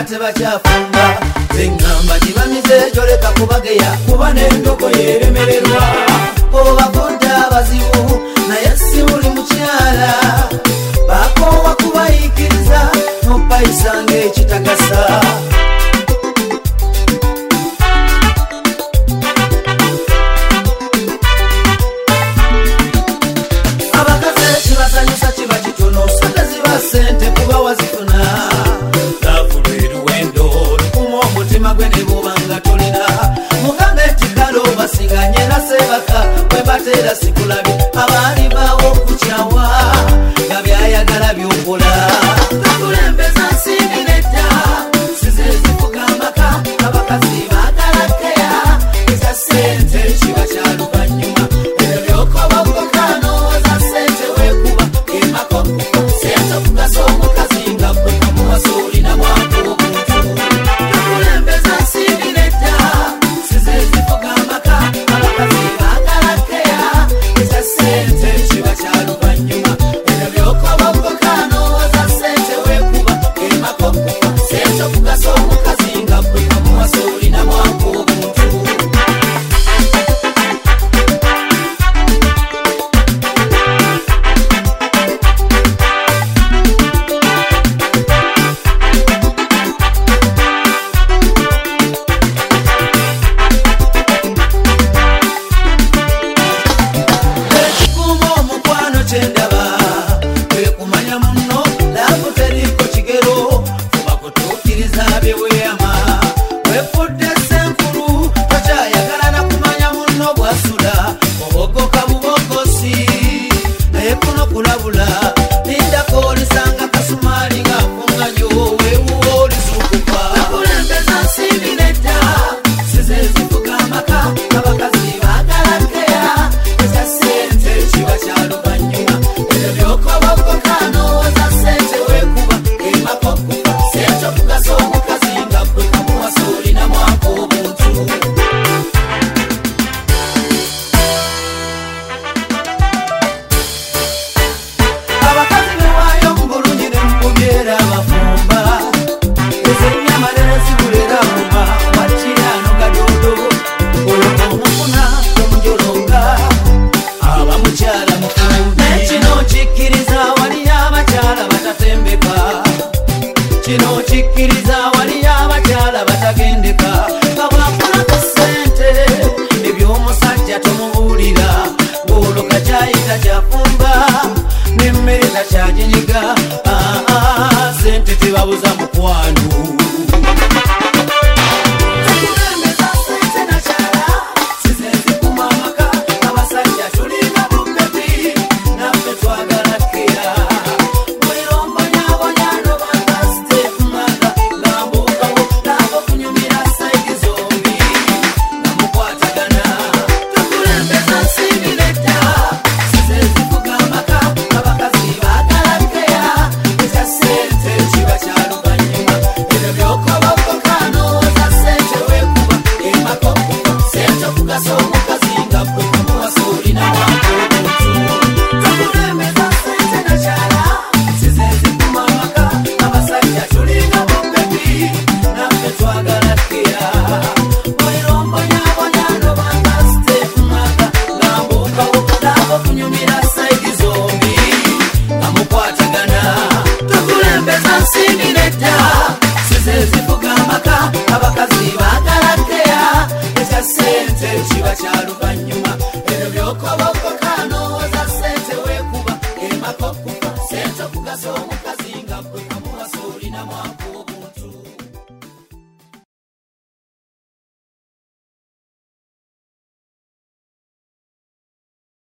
tebachafumba zengamba jibamize joleka kubageya kuba n'endoko yeremererwa obakonda abazibu naye si buli mukyala bakoowa kubayikiriza nopayisanga ekitagasa abakazi kibasanyusa kiba kitono sente ziba sente kuba wazifuna mutima gwe ne bw'obanga tolina mugambe nti kale obasinganye era sebaka bwe bateera sikulabi abaali baawo okukyawa nga byayagala by'okola takulembeza nsimbi nedda size zifuga amaka abakazi baagala keya eza sente kiba kyaluvanyuma ebyo by'okobokoka n'owoza sente weekuba emakokuka sente okugasa omukazi nga bwe kamuwasa olina mwaka obuntu sente tebabuza mukwano sente kugaso omukazi nga bwe kamuwasa olina mwana